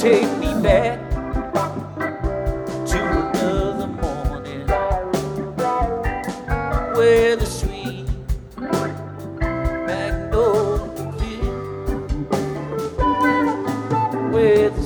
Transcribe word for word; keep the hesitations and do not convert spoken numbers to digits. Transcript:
take me back to another morning where the sweet magnolia, where the